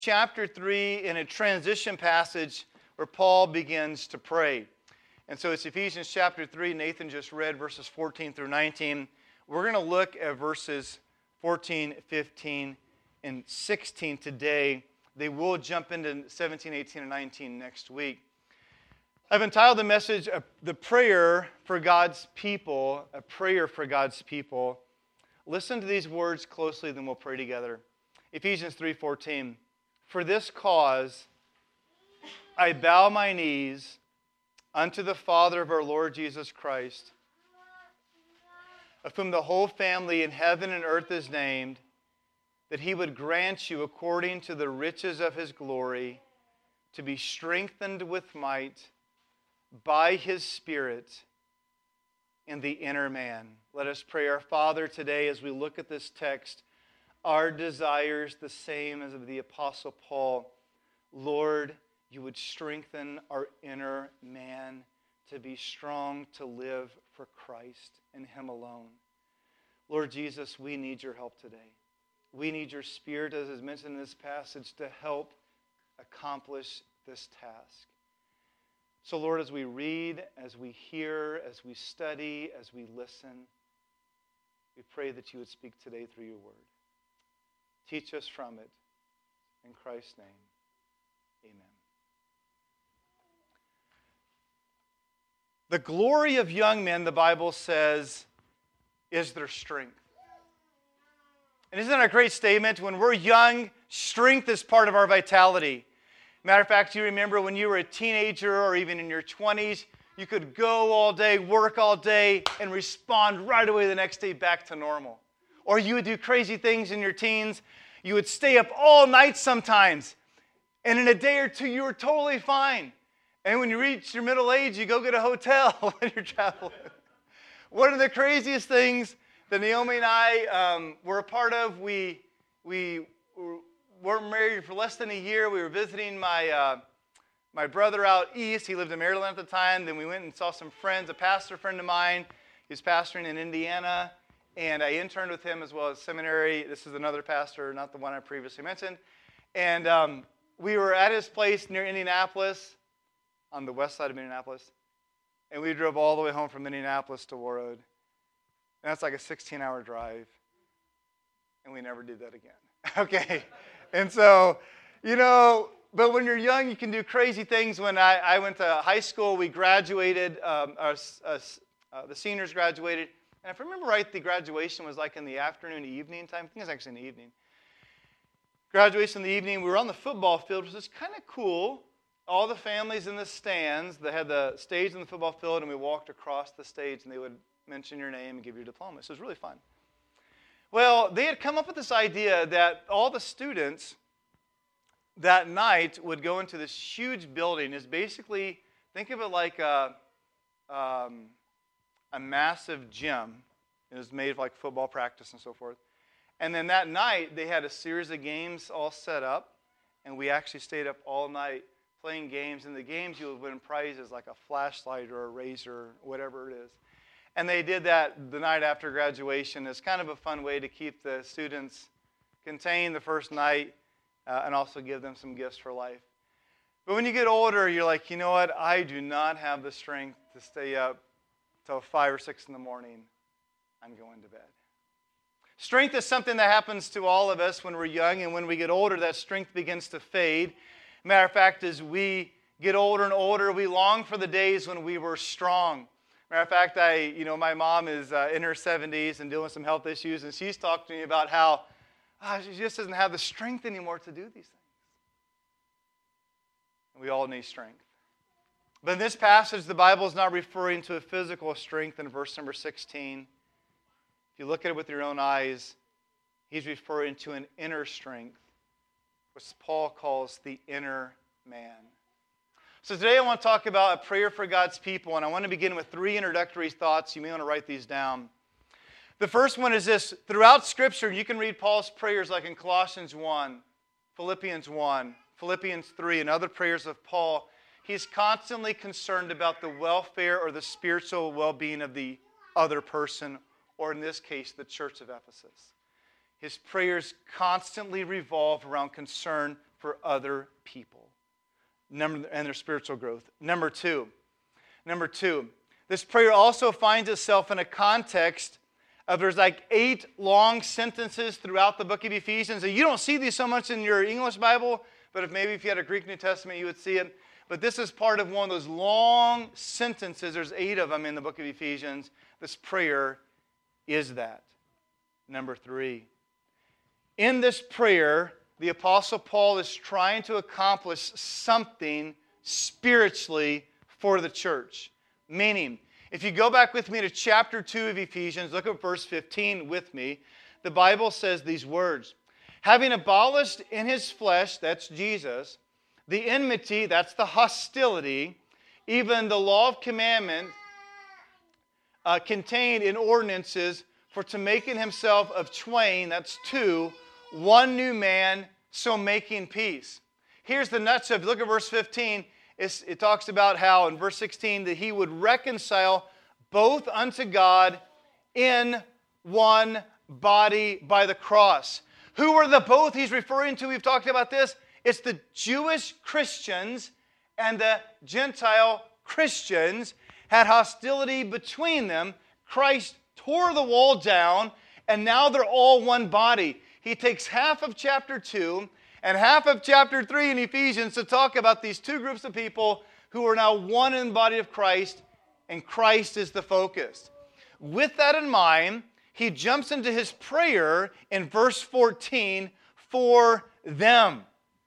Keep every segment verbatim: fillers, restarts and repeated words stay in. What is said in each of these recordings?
chapter three in a transition passage where Paul begins to pray. And so it's Ephesians chapter three. Nathan just read verses fourteen through nineteen. We're going to look at verses fourteen, fifteen, and sixteen today. They will jump into seventeen, eighteen, and nineteen next week. I've entitled the message, The Prayer for God's People, a prayer for God's people. Listen to these words closely, then we'll pray together. Ephesians three fourteen. For this cause I bow my knees unto the Father of our Lord Jesus Christ, of whom the whole family in heaven and earth is named, that he would grant you according to the riches of his glory to be strengthened with might by his Spirit in the inner man. Let us pray. Our Father, today as we look at this text, our desire is the same as of the Apostle Paul. Lord, you would strengthen our inner man to be strong to live for Christ and him alone. Lord Jesus, we need your help today. We need your Spirit, as is mentioned in this passage, to help accomplish this task. So Lord, as we read, as we hear, as we study, as we listen, we pray that you would speak today through your word. Teach us from it. In Christ's name, amen. The glory of young men, the Bible says, is their strength. And isn't that a great statement? When we're young, strength is part of our vitality. Matter of fact, you remember when you were a teenager or even in your twenties, you could go all day, work all day, and respond right away the next day back to normal. Or you would do crazy things in your teens. You would stay up all night sometimes. And in a day or two, you were totally fine. And when you reach your middle age, you go get a hotel when you're traveling. One of the craziest things that Naomi and I um, were a part of, we, we weren't married for less than a year. We were visiting my, uh, my brother out east. He lived in Maryland at the time. Then we went and saw some friends, a pastor friend of mine. He was pastoring in Indiana. And I interned with him as well as seminary. This is another pastor, not the one I previously mentioned. And um, we were at his place near Indianapolis, on the west side of Indianapolis. And we drove all the way home from Indianapolis to Warroad. And that's like a sixteen-hour drive. And we never did that again. Okay. And so, you know, but when you're young, you can do crazy things. When I, I went to high school, we graduated. Um, our, uh, uh, the seniors graduated. And if I remember right, the graduation was like in the afternoon, evening time. I think it was actually in the evening. Graduation in the evening, we were on the football field, which was kind of cool. All the families in the stands, they had the stage in the football field, and we walked across the stage, and they would mention your name and give you a diploma. So it was really fun. Well, they had come up with this idea that all the students that night would go into this huge building. It's basically, think of it like a... Um, a massive gym. It was made of like football practice and so forth. And then that night, they had a series of games all set up, and we actually stayed up all night playing games. And the games, you would win prizes like a flashlight or a razor, whatever it is. And they did that the night after graduation. It's kind of a fun way to keep the students contained the first night uh, and also give them some gifts for life. But when you get older, you're like, you know what? I do not have the strength to stay up till five or six in the morning. I'm going to bed. Strength is something that happens to all of us when we're young, and when we get older, that strength begins to fade. Matter of fact, as we get older and older, we long for the days when we were strong. Matter of fact, I, you know, my mom is uh, in her seventies and dealing with some health issues, and she's talked to me about how oh, she just doesn't have the strength anymore to do these things. And we all need strength. But in this passage, the Bible is not referring to a physical strength in verse number sixteen. If you look at it with your own eyes, he's referring to an inner strength, which Paul calls the inner man. So today I want to talk about a prayer for God's people, and I want to begin with three introductory thoughts. You may want to write these down. The first one is this. Throughout Scripture, you can read Paul's prayers like in Colossians one, Philippians one, Philippians three, and other prayers of Paul. He's constantly concerned about the welfare or the spiritual well-being of the other person, or in this case, the church of Ephesus. His prayers constantly revolve around concern for other people. Number, and their spiritual growth. Number two. Number two. This prayer also finds itself in a context of there's like eight long sentences throughout the book of Ephesians. And you don't see these so much in your English Bible, but if maybe if you had a Greek New Testament, you would see it. But this is part of one of those long sentences. There's eight of them in the book of Ephesians. This prayer is that. Number three. In this prayer, the Apostle Paul is trying to accomplish something spiritually for the church. Meaning, if you go back with me to chapter two of Ephesians, look at verse fifteen with me. The Bible says these words. Having abolished in his flesh, that's Jesus, the enmity, that's the hostility, even the law of commandment uh, contained in ordinances, for to make in himself of twain, that's two, one new man, so making peace. Here's the nuts of it. Look at verse fifteen. It's, it talks about how in verse sixteen that he would reconcile both unto God in one body by the cross. Who are the both he's referring to? We've talked about this. It's the Jewish Christians and the Gentile Christians had hostility between them. Christ tore the wall down, and now they're all one body. He takes half of chapter two and half of chapter three in Ephesians to talk about these two groups of people who are now one in the body of Christ, and Christ is the focus. With that in mind, he jumps into his prayer in verse fourteen for them.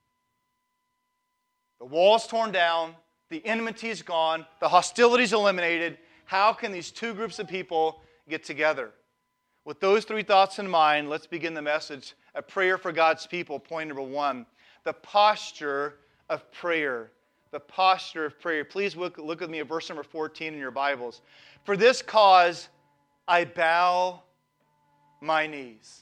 The wall's torn down, the enmity is gone, the hostility is eliminated. How can these two groups of people get together? With those three thoughts in mind, let's begin the message. A prayer for God's people. Point number one, the posture of prayer. The posture of prayer. Please look, look with me at verse number fourteen in your Bibles. For this cause I bow my knees.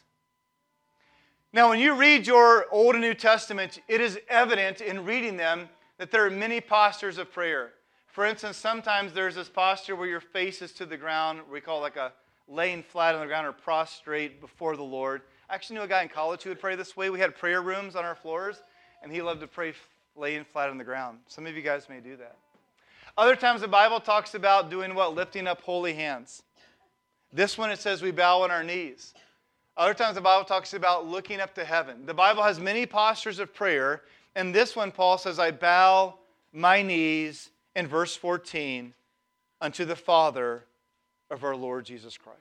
Now, when you read your Old and New Testament, it is evident in reading them that there are many postures of prayer. For instance, sometimes there's this posture where your face is to the ground. We call it like a laying flat on the ground or prostrate before the Lord. I actually knew a guy in college who would pray this way. We had prayer rooms on our floors, and he loved to pray laying flat on the ground. Some of you guys may do that. Other times the Bible talks about doing what? Lifting up holy hands. This one it says we bow on our knees. Other times the Bible talks about looking up to heaven. The Bible has many postures of prayer, and this one Paul says, I bow my knees, in verse fourteen, unto the Father of our Lord Jesus Christ.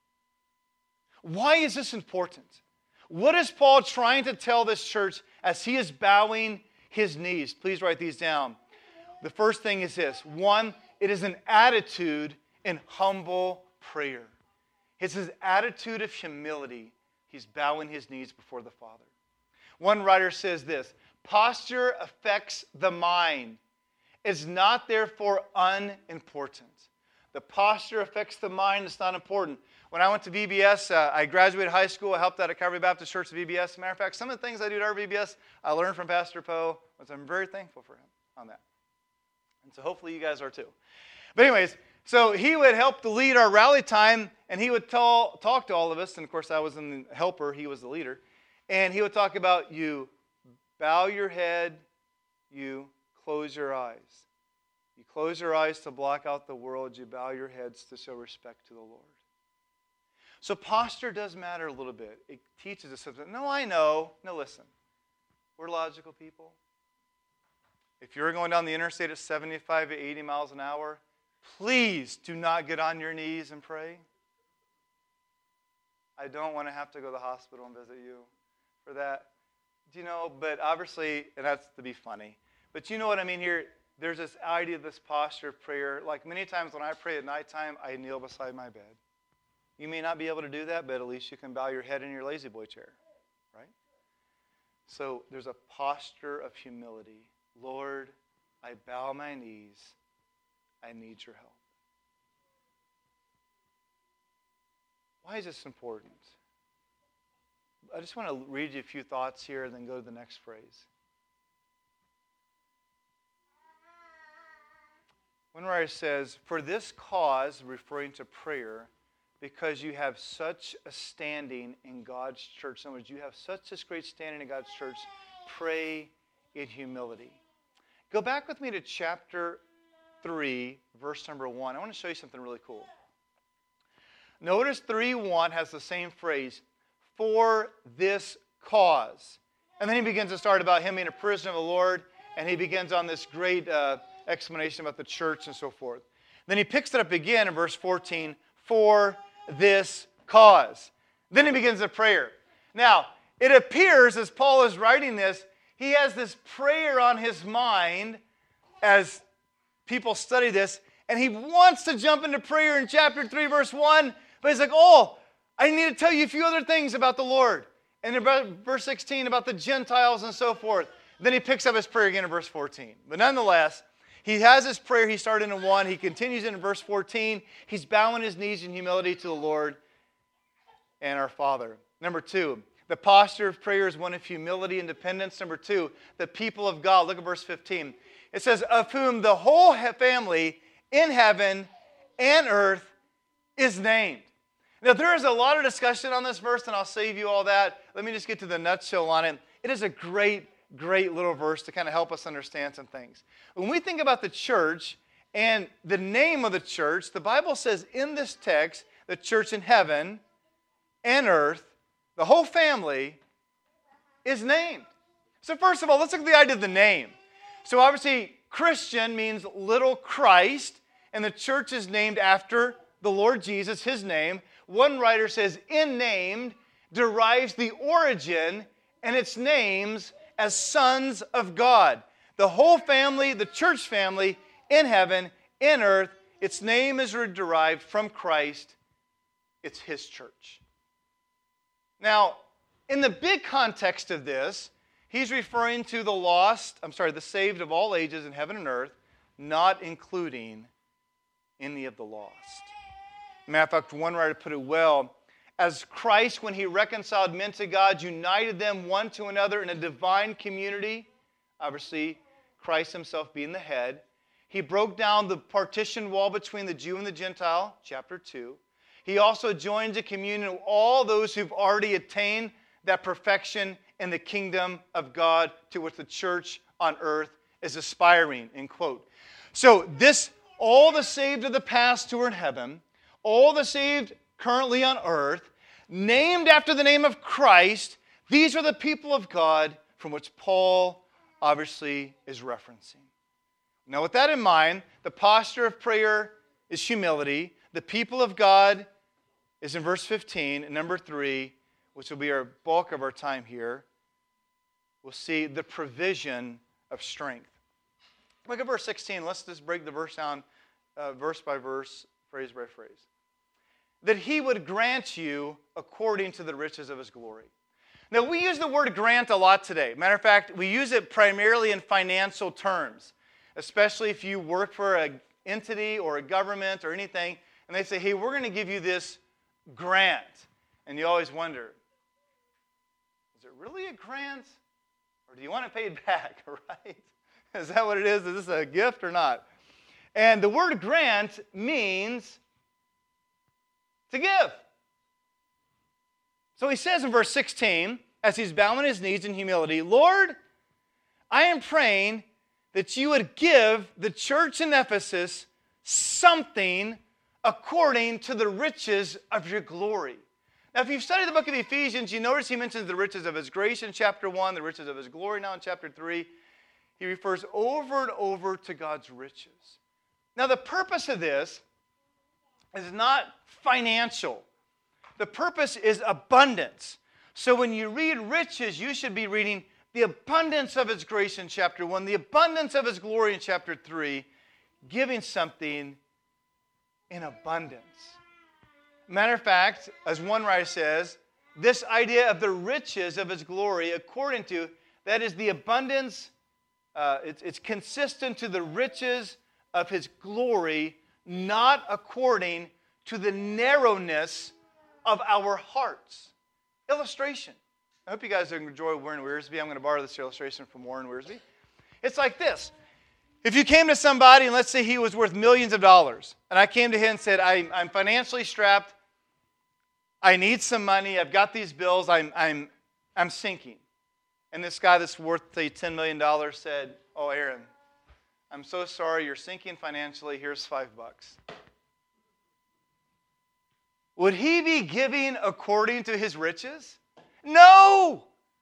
Why is this important? What is Paul trying to tell this church as he is bowing his knees? Please write these down. The first thing is this. One, it is an attitude in humble prayer. It's his attitude of humility. He's bowing his knees before the Father. One writer says this, posture affects the mind. It's not therefore unimportant. The posture affects the mind. It's not important. When I went to V B S, uh, I graduated high school. I helped out at Calvary Baptist Church at V B S. As a matter of fact, some of the things I do at our V B S, I learned from Pastor Poe, which I'm very thankful for him on that. And so hopefully you guys are too. But anyways, so he would help to lead our rally time, and he would tell, talk to all of us. And of course, I was the helper. He was the leader. And he would talk about you bow your head, you close your eyes. You close your eyes to block out the world. You bow your heads to show respect to the Lord. So posture does matter a little bit. It teaches us something. No, I know. No, listen. We're logical people. If you're going down the interstate at seventy-five to eighty miles an hour, please do not get on your knees and pray. I don't want to have to go to the hospital and visit you for that. Do you know, but obviously, and that's to be funny, but you know what I mean here? There's this idea of this posture of prayer. Like many times when I pray at nighttime, I kneel beside my bed. You may not be able to do that, but at least you can bow your head in your lazy boy chair, right? So there's a posture of humility. Lord, I bow my knees. I need your help. Why is this important? I just want to read you a few thoughts here and then go to the next phrase. One writer says, for this cause, referring to prayer, because you have such a standing in God's church. In other words, you have such this great standing in God's church, pray in humility. Go back with me to chapter three, verse number one. I want to show you something really cool. Notice three one has the same phrase, for this cause. And then he begins to start about him being a prisoner of the Lord, and he begins on this great uh, explanation about the church and so forth. Then he picks it up again in verse fourteen, for this cause. Then he begins a prayer. Now, it appears as Paul is writing this, he has this prayer on his mind as people study this, and he wants to jump into prayer in chapter three, verse one, but he's like, oh, I need to tell you a few other things about the Lord. And in verse sixteen, about the Gentiles and so forth. Then he picks up his prayer again in verse fourteen. But nonetheless, he has his prayer. He started in one. He continues in verse fourteen. He's bowing his knees in humility to the Lord and our Father. Number two, the posture of prayer is one of humility and dependence. Number two, the people of God. Look at verse fifteen. It says, of whom the whole family in heaven and earth is named. Now, there is a lot of discussion on this verse, and I'll save you all that. Let me just get to the nutshell on it. It is a great, great little verse to kind of help us understand some things. When we think about the church and the name of the church, the Bible says in this text, the church in heaven and earth, the whole family is named. So first of all, let's look at the idea of the name. So obviously, Christian means little Christ, and the church is named after the Lord Jesus, his name. One writer says, in named derives the origin and its names as sons of God. The whole family, the church family, in heaven, in earth, its name is derived from Christ. It's his church. Now, in the big context of this, he's referring to the lost, I'm sorry, the saved of all ages in heaven and earth, not including any of the lost. Matter of fact, one writer put it well, as Christ, when he reconciled men to God, united them one to another in a divine community, obviously Christ himself being the head, he broke down the partition wall between the Jew and the Gentile, chapter two. He also joins a communion of all those who've already attained that perfection in the kingdom of God to which the church on earth is aspiring, end quote. So this, all the saved of the past who are in heaven, all the saved currently on earth, named after the name of Christ, these are the people of God from which Paul obviously is referencing. Now with that in mind, the posture of prayer is humility. The people of God is in verse fifteen. And number three, which will be our bulk of our time here, we'll see the provision of strength. Look at verse sixteen. Let's just break the verse down uh, verse by verse, phrase by phrase. That he would grant you according to the riches of his glory. Now, we use the word grant a lot today. Matter of fact, we use it primarily in financial terms, especially if you work for an entity or a government or anything, and they say, hey, we're going to give you this grant. And you always wonder, is it really a grant? Or do you want it paid back, right? Is that what it is? Is this a gift or not? And the word grant means to give. So he says in verse sixteen, as he's bowing his knees in humility, Lord, I am praying that you would give the church in Ephesus something according to the riches of your glory. Now, if you've studied the book of Ephesians, you notice he mentions the riches of his grace in chapter one, the riches of his glory now in chapter three. He refers over and over to God's riches. Now, the purpose of this is not financial. The purpose is abundance. So when you read riches, you should be reading the abundance of his grace in chapter one, the abundance of his glory in chapter three, giving something in abundance. Matter of fact, as one writer says, this idea of the riches of his glory, according to, that is the abundance, uh, it's, it's consistent to the riches of his glory, not according to the narrowness of our hearts. Illustration. I hope you guys enjoy Warren Wiersbe. I'm going to borrow this illustration from Warren Wiersbe. It's like this. If you came to somebody, and let's say he was worth millions of dollars, and I came to him and said, I, I'm financially strapped, I need some money, I've got these bills, I'm, I'm, I'm sinking. And this guy that's worth, say, ten million dollars said, oh, Aaron, I'm so sorry, you're sinking financially, here's five bucks. Would he be giving according to his riches? No!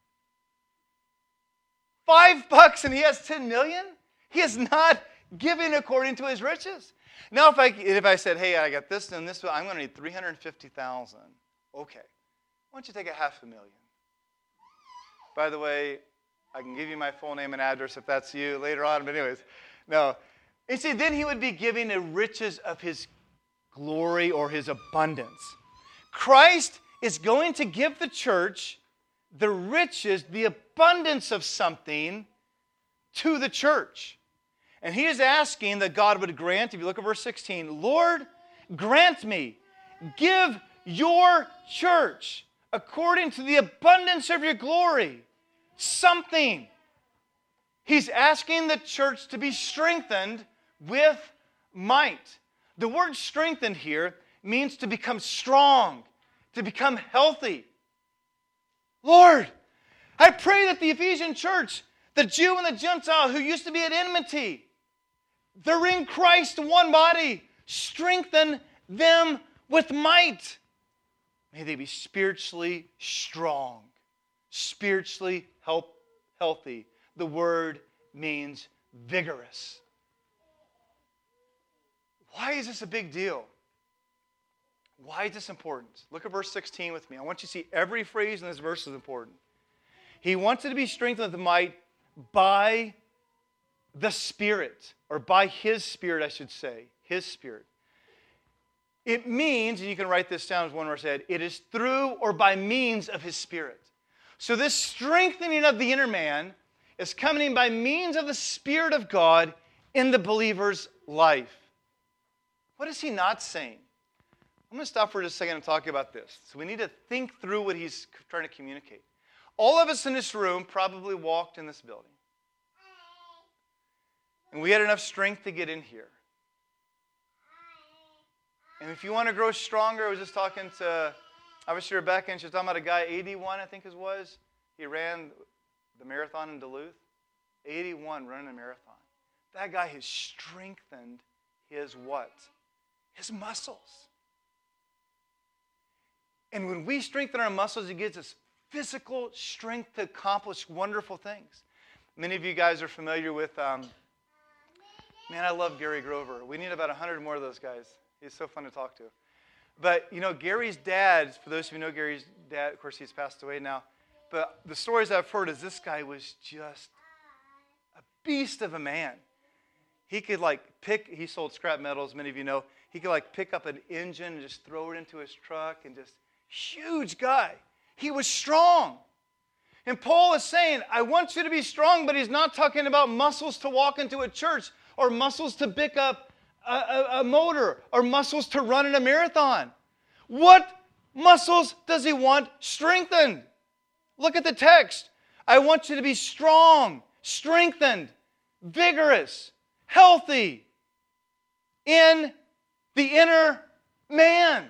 Five bucks and he has ten million? He is not giving according to his riches. Now, if I, if I said, hey, I got this and this, I'm going to need three hundred fifty thousand dollars. Okay. Why don't you take a half a million? By the way, I can give you my full name and address if that's you later on. But anyways, no. You see, then he would be giving the riches of his glory or his abundance. Christ is going to give the church the riches, the abundance of something to the church. And he is asking that God would grant, if you look at verse sixteen, Lord, grant me, give your church, according to the abundance of your glory, something. He's asking the church to be strengthened with might. The word strengthened here means to become strong, to become healthy. Lord, I pray that the Ephesian church, the Jew and the Gentile who used to be at enmity, they're in Christ, one body. Strengthen them with might. May they be spiritually strong, spiritually help, healthy. The word means vigorous. Why is this a big deal? Why is this important? Look at verse sixteen with me. I want you to see every phrase in this verse is important. He wants it to be strengthened with might by the Spirit, or by His Spirit, I should say. His Spirit. It means, and you can write this down as one word said, it is through or by means of His Spirit. So this strengthening of the inner man is coming in by means of the Spirit of God in the believer's life. What is he not saying? I'm going to stop for just a second and talk about this. So we need to think through what he's trying to communicate. All of us in this room probably walked in this building. And we had enough strength to get in here. And if you want to grow stronger, I was just talking to, obviously, Rebecca, and she was talking about a guy, eighty-one, I think it was. He ran the marathon in Duluth. eighty-one running a marathon. That guy has strengthened his what? His muscles. And when we strengthen our muscles, it gives us physical strength to accomplish wonderful things. Many of you guys are familiar with, um, man, I love Gary Grover. We need about one hundred more of those guys. He's so fun to talk to. But, you know, Gary's dad, for those of you who know Gary's dad, of course, he's passed away now. But the stories I've heard is this guy was just a beast of a man. He could, like, pick, he sold scrap metals, many of you know. He could, like, pick up an engine and just throw it into his truck and just, huge guy. He was strong. And Paul is saying, I want you to be strong, but he's not talking about muscles to walk into a church or muscles to pick up a, a, a motor or muscles to run in a marathon. What muscles does he want strengthened? Look at the text. I want you to be strong, strengthened, vigorous, healthy in the inner man.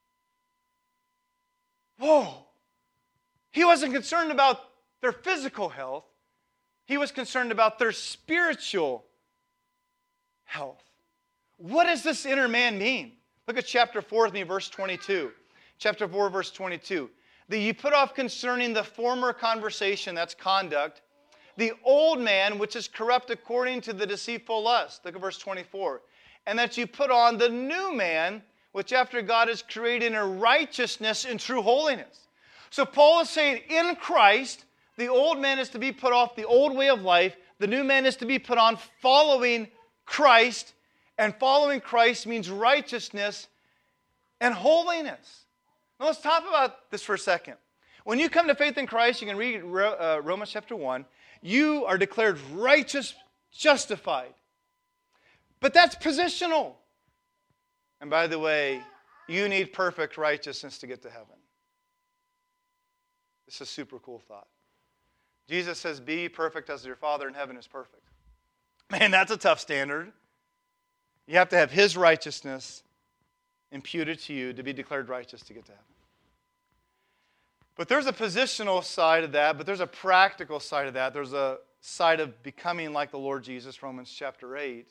Whoa. He wasn't concerned about their physical health. He was concerned about their spiritual health. What does this inner man mean? Look at chapter four with me, verse twenty-two. Chapter four, verse twenty-two. That you put off concerning the former conversation, that's conduct, the old man, which is corrupt according to the deceitful lust. Look at verse twenty-four. And that you put on the new man, which after God is created in righteousness and true holiness. So Paul is saying, in Christ, the old man is to be put off, the old way of life. The new man is to be put on, following Christ. And following Christ means righteousness and holiness. Now let's talk about this for a second. When you come to faith in Christ, you can read uh, Romans chapter one. You are declared righteous, justified. But that's positional. And by the way, you need perfect righteousness to get to heaven. This is a super cool thought. Jesus says, be perfect as your Father in heaven is perfect. Man, that's a tough standard. You have to have His righteousness imputed to you to be declared righteous to get to heaven. But there's a positional side of that, but there's a practical side of that. There's a side of becoming like the Lord Jesus, Romans chapter eight,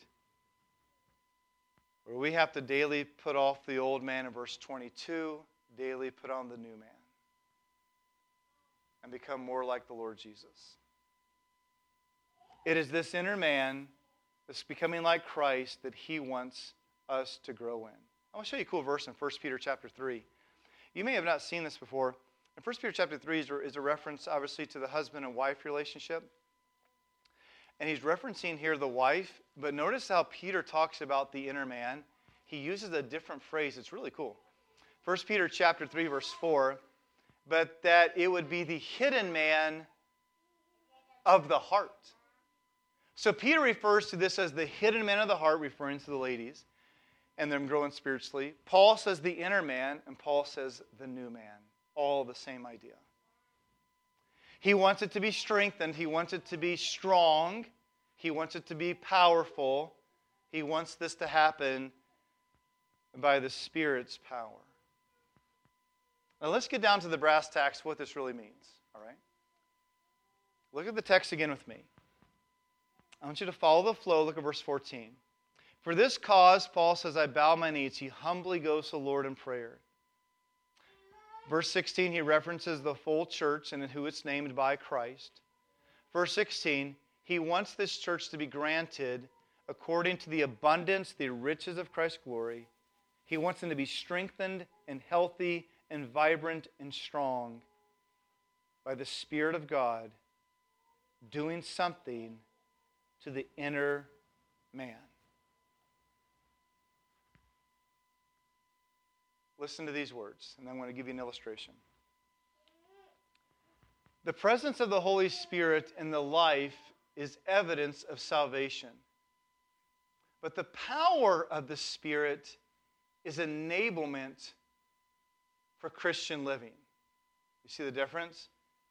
where we have to daily put off the old man in verse twenty-two, daily put on the new man, and become more like the Lord Jesus. It is this inner man that's becoming like Christ that he wants us to grow in. I want to show you a cool verse in First Peter chapter three. You may have not seen this before. In First Peter chapter three is a reference, obviously, to the husband and wife relationship. And he's referencing here the wife, but notice how Peter talks about the inner man. He uses a different phrase. It's really cool. First Peter chapter three, verse four, but that it would be the hidden man of the heart. So Peter refers to this as the hidden man of the heart, referring to the ladies and them growing spiritually. Paul says the inner man, and Paul says the new man. All the same idea. He wants it to be strengthened. He wants it to be strong. He wants it to be powerful. He wants this to happen by the Spirit's power. Now let's get down to the brass tacks, what this really means. All right? Look at the text again with me. I want you to follow the flow. Look at verse fourteen. For this cause, Paul says, I bow my knees. He humbly goes to the Lord in prayer. Verse sixteen, he references the full church and who it's named by Christ. Verse sixteen, he wants this church to be granted according to the abundance, the riches of Christ's glory. He wants them to be strengthened and healthy and vibrant and strong by the Spirit of God doing something to the inner man. Listen to these words, and I'm going to give you an illustration. The presence of the Holy Spirit in the life is evidence of salvation. But the power of the Spirit is enablement for Christian living. You see the difference?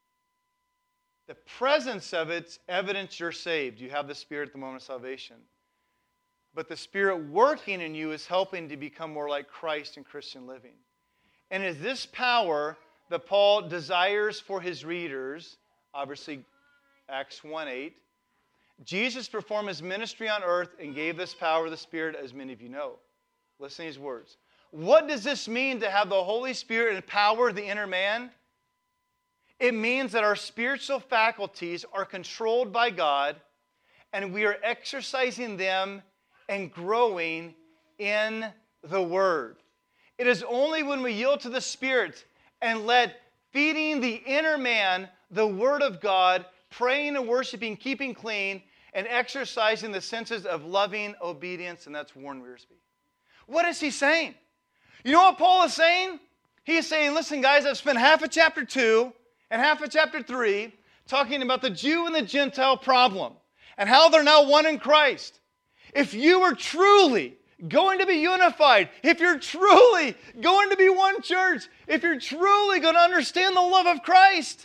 The presence of it's evidence you're saved. You have the Spirit at the moment of salvation. But the Spirit working in you is helping to become more like Christ in Christian living. And it's this power that Paul desires for his readers, obviously Acts one eight. Jesus performed his ministry on earth and gave this power of the Spirit, as many of you know. Listen to these words. What does this mean to have the Holy Spirit empower the inner man? It means that our spiritual faculties are controlled by God, and we are exercising them and growing in the Word. It is only when we yield to the Spirit and let feeding the inner man the Word of God, praying and worshiping, keeping clean, and exercising the senses of loving obedience, and that's Warren Wiersbe. What is he saying? You know what Paul is saying? He is saying, listen guys, I've spent half of chapter two and half of chapter three talking about the Jew and the Gentile problem and how they're now one in Christ. If you are truly going to be unified, if you're truly going to be one church, if you're truly going to understand the love of Christ,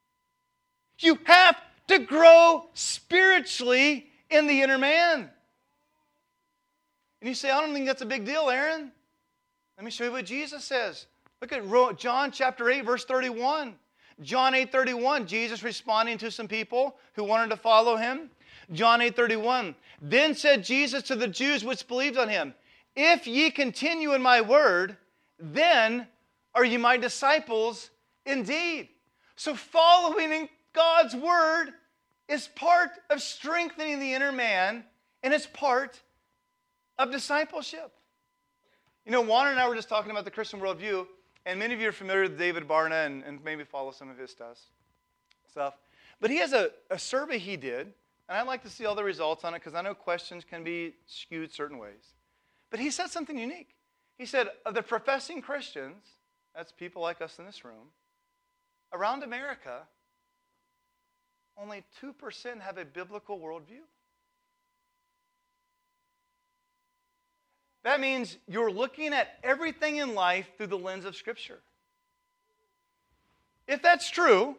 you have to grow spiritually in the inner man. And you say, I don't think that's a big deal, Aaron. Let me show you what Jesus says. Look at John chapter eight, verse thirty-one. John eight thirty-one, Jesus responding to some people who wanted to follow him. John eight thirty-one, then said Jesus to the Jews which believed on him, if ye continue in my word, then are ye my disciples indeed. So following in God's word is part of strengthening the inner man, and it's part of discipleship. You know, Juan and I were just talking about the Christian worldview, and many of you are familiar with David Barna and, and maybe follow some of his stuff. stuff. But he has a, a survey he did, and I'd like to see all the results on it because I know questions can be skewed certain ways. But he said something unique. He said, of the professing Christians, that's people like us in this room, around America, only two percent have a biblical worldview. That means you're looking at everything in life through the lens of Scripture. If that's true,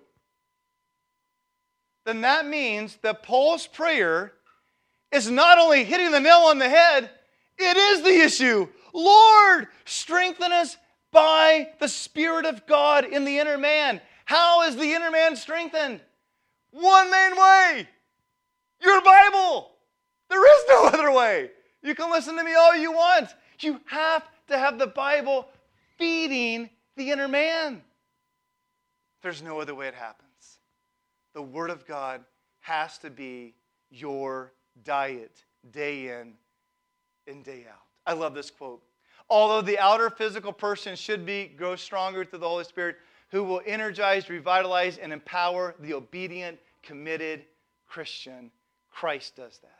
then that means that Paul's prayer is not only hitting the nail on the head, it is the issue. Lord, strengthen us by the Spirit of God in the inner man. How is the inner man strengthened? One main way. Your Bible. There is no other way. You can listen to me all you want. You have to have the Bible feeding the inner man. There's no other way it happens. The Word of God has to be your diet day in and day out. I love this quote. Although the outer physical person should be grow stronger through the Holy Spirit, who will energize, revitalize, and empower the obedient, committed Christian, Christ does that.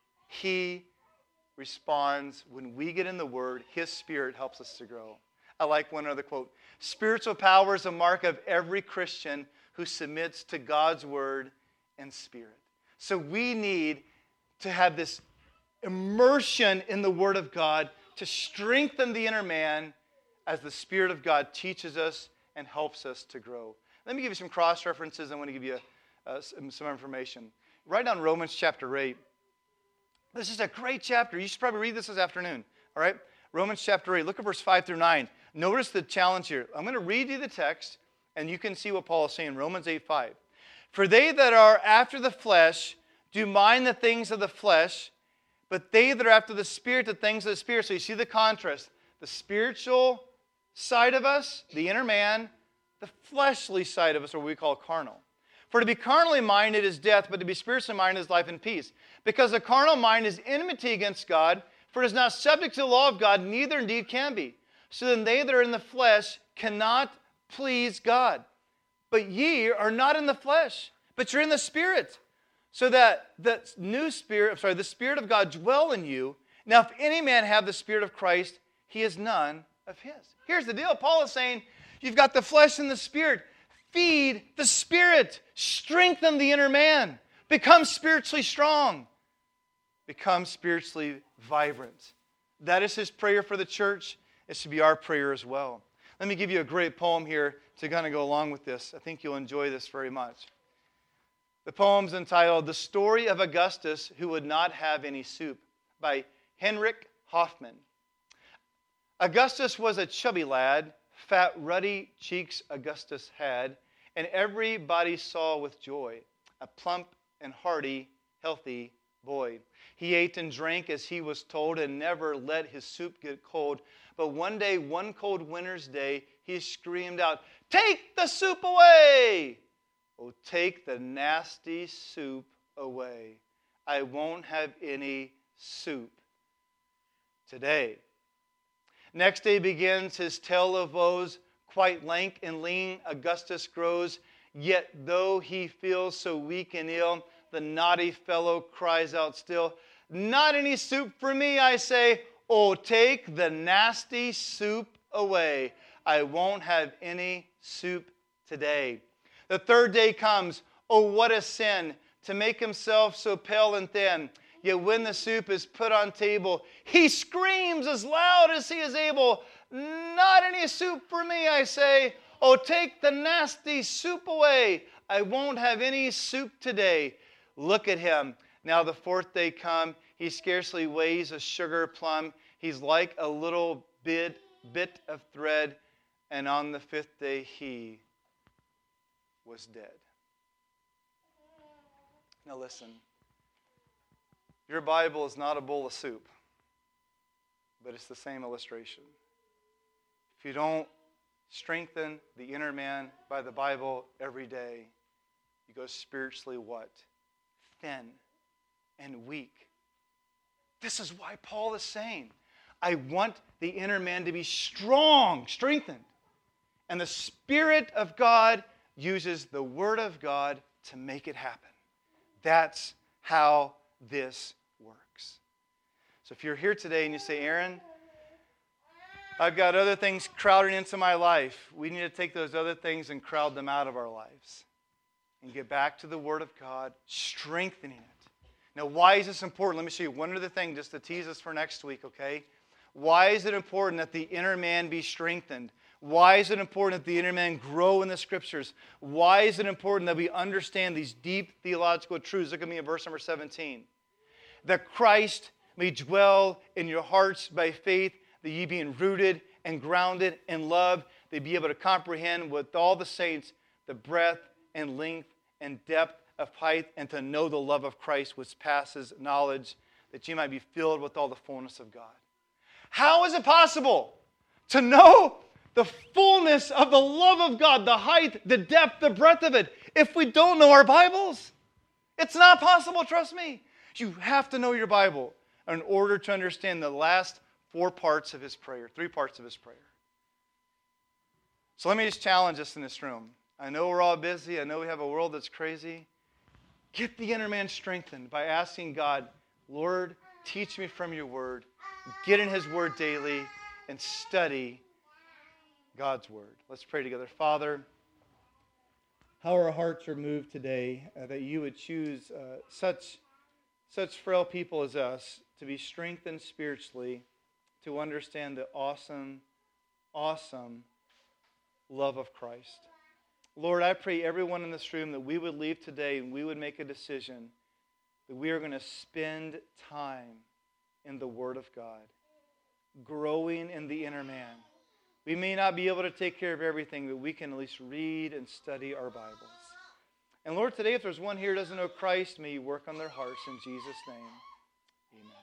He responds when we get in the Word. His Spirit helps us to grow. I like one other quote. Spiritual power is a mark of every Christian who submits to God's Word and Spirit. So we need to have this immersion in the Word of God to strengthen the inner man as the Spirit of God teaches us and helps us to grow. Let me give you some cross references. I want to give you uh, some, some information. Write down Romans chapter eight. This is a great chapter. You should probably read this this afternoon. All right? Romans chapter eight. Look at verse five through nine. Notice the challenge here. I'm going to read you the text, and you can see what Paul is saying. Romans eight five. For they that are after the flesh do mind the things of the flesh, but they that are after the Spirit, the things of the Spirit. So you see the contrast. The spiritual side of us, the inner man, the fleshly side of us, or what we call carnal. For to be carnally minded is death, but to be spiritually minded is life and peace. Because the carnal mind is enmity against God, for it is not subject to the law of God, neither indeed can be. So then they that are in the flesh cannot please God. But ye are not in the flesh, but you're in the Spirit. So that the new Spirit, I'm sorry, the Spirit of God dwell in you. Now if any man have the Spirit of Christ, he is none of his. Here's the deal. Paul is saying, you've got the flesh and the Spirit. Feed the Spirit. Strengthen the inner man. Become spiritually strong. Become spiritually vibrant. That is his prayer for the church. It should be our prayer as well. Let me give you a great poem here to kind of go along with this. I think you'll enjoy this very much. The poem's entitled, The Story of Augustus Who Would Not Have Any Soup, by Henrik Hoffman. Augustus was a chubby lad, fat, ruddy cheeks Augustus had, and everybody saw with joy a plump and hearty, healthy boy. He ate and drank as he was told and never let his soup get cold. But one day, one cold winter's day, he screamed out, "Take the soup away! Oh, take the nasty soup away. I won't have any soup today." Next day begins his tale of woes. Quite lank and lean Augustus grows. Yet though he feels so weak and ill, the naughty fellow cries out still, "Not any soup for me, I say. Oh, take the nasty soup away. I won't have any soup today." The third day comes. Oh, what a sin to make himself so pale and thin. Yet when the soup is put on table, he screams as loud as he is able, "Not any soup for me, I say. Oh, take the nasty soup away. I won't have any soup today." Look at him. Now the fourth day come. He scarcely weighs a sugar plum. He's like a little bit, bit of thread. And on the fifth day he was dead. Now listen. Your Bible is not a bowl of soup, but it's the same illustration. If you don't strengthen the inner man by the Bible every day, you go spiritually what? Thin and weak. This is why Paul is saying, I want the inner man to be strong, strengthened. And the Spirit of God uses the Word of God to make it happen. That's how this works. So if you're here today and you say, "Aaron, I've got other things crowding into my life," we need to take those other things and crowd them out of our lives and get back to the Word of God, strengthening it. Now, why is this important? Let me show you one other thing just to tease us for next week, okay? Why is it important that the inner man be strengthened? Why is it important that the inner man grow in the Scriptures? Why is it important that we understand these deep theological truths? Look at me in verse number seventeen. That Christ may dwell in your hearts by faith, that ye being rooted and grounded in love, they be able to comprehend with all the saints the breadth and length and depth of height, and to know the love of Christ which passes knowledge, that ye might be filled with all the fullness of God. How is it possible to know the fullness of the love of God, the height, the depth, the breadth of it, if we don't know our Bibles? It's not possible, trust me. You have to know your Bible in order to understand the last four parts of his prayer, three parts of his prayer. So let me just challenge us in this room. I know we're all busy. I know we have a world that's crazy. Get the inner man strengthened by asking God, Lord, teach me from your word. Get in his word daily and study God's word. Let's pray together. Father, how our hearts are moved today uh, that you would choose uh, such, such frail people as us to be strengthened spiritually, to understand the awesome, awesome love of Christ. Lord, I pray everyone in this room that we would leave today and we would make a decision that we are going to spend time in the Word of God, growing in the inner man. We may not be able to take care of everything, but we can at least read and study our Bibles. And Lord, today if there's one here who doesn't know Christ, may you work on their hearts in Jesus' name. Amen.